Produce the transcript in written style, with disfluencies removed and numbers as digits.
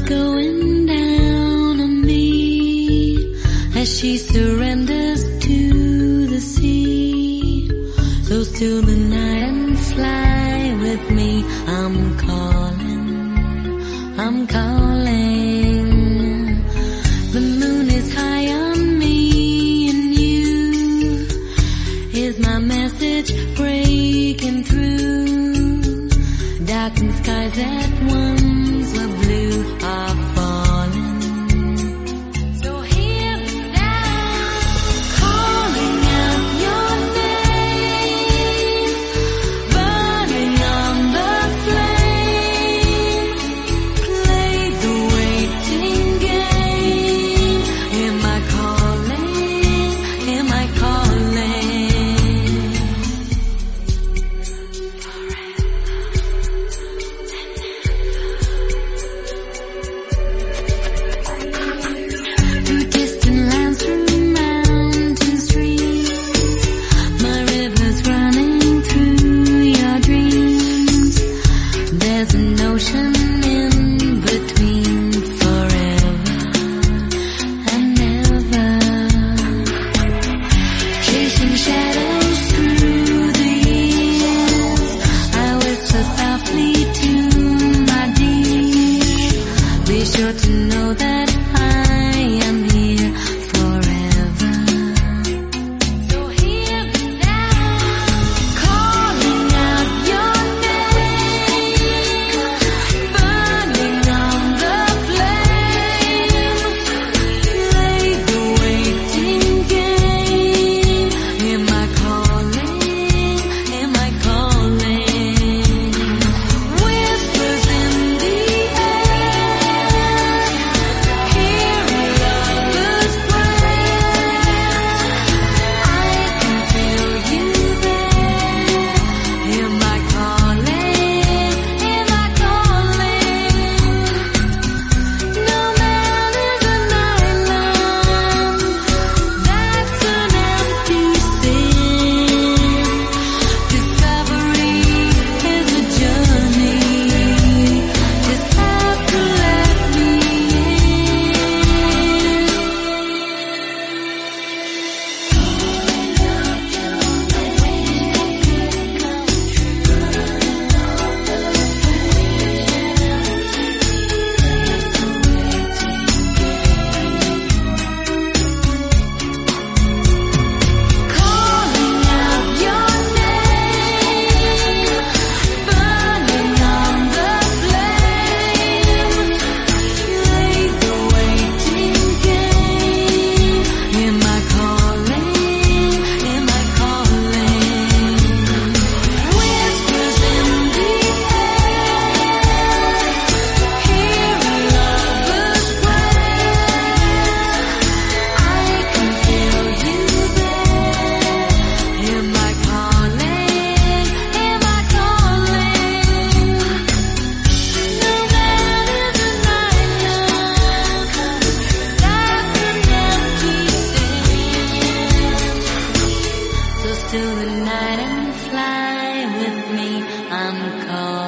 going down on me as she surrenders to the sea. So still the night and fly with me. I'm calling. The moon is high on me and you. Is my message breaking through? Darkened skies that once were blue are falling. So hear me now, calling out your name, burning on the flame. Play the waiting game. Am I calling? Am I calling? Through distant lands, through mountain streams, my river's running through your dreams. There's an ocean in between, forever and ever. Chasing shadows through the years, I whisper softly to my dear. Be sure to know that I am here forever. So hear me now, calling out your name, burning on the flame. Play the waiting game. Am I calling? Am I calling? Whispers in the air, hearing lovers' prayers. I can feel you there. Am I calling? Am I calling? No man is an island. That's an empty sin. Discovery is a journey. Just have to let me calling out your name, burning on the flame. Play the waiting game. Am I calling? Am I calling? Whispers in the air, hearing lovers' prayers. I can feel you there. Am I calling? Am I calling? No man is an island. That's an empty sin. So still the night and fly with me. I'm calling.